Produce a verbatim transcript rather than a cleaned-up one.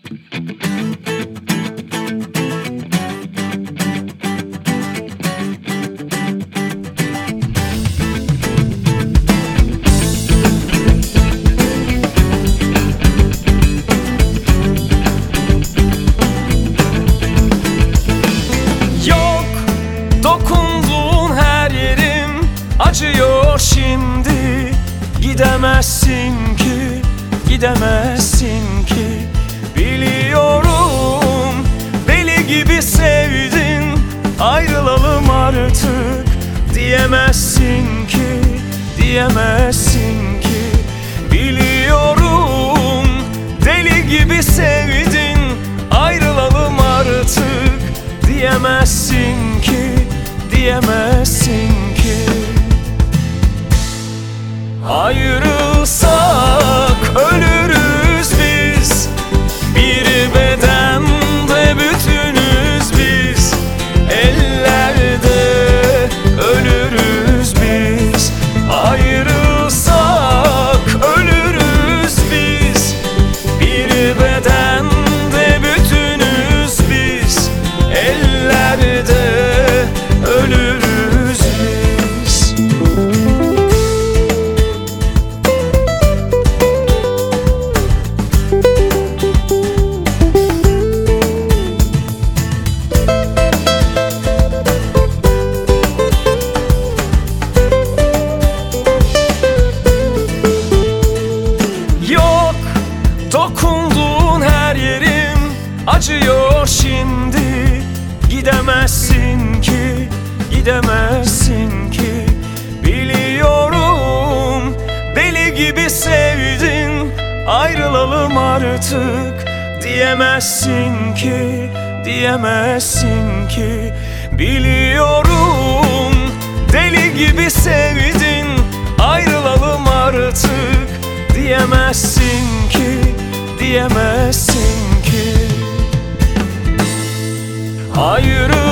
Yok, dokunduğun her yerim acıyor şimdi. Gidemezsin ki, gidemezsin ki. Biliyorum, deli gibi sevdin, ayrılalım artık. Diyemezsin ki, diyemezsin ki. Biliyorum, deli gibi sevdin, ayrılalım artık. Diyemezsin ki, diyemezsin ki. Ayrılsak ölürüz biz, bir bedende bütünüz biz. Ellerde ölürüz biz. Ayrılsak ölürüz biz, bir bedende bütünüz biz. Ellerde ölürüz biz. Yok, dokunduğun her yerim acıyor şimdi. Gidemezsin ki, gidemezsin ki. Biliyorum, deli gibi sevdin, ayrılalım artık. Diyemezsin ki, diyemezsin ki. Biliyorum, deli gibi sevdin, ayrılalım artık. Diyemezsin ki, diyemezsin ki. Ayrı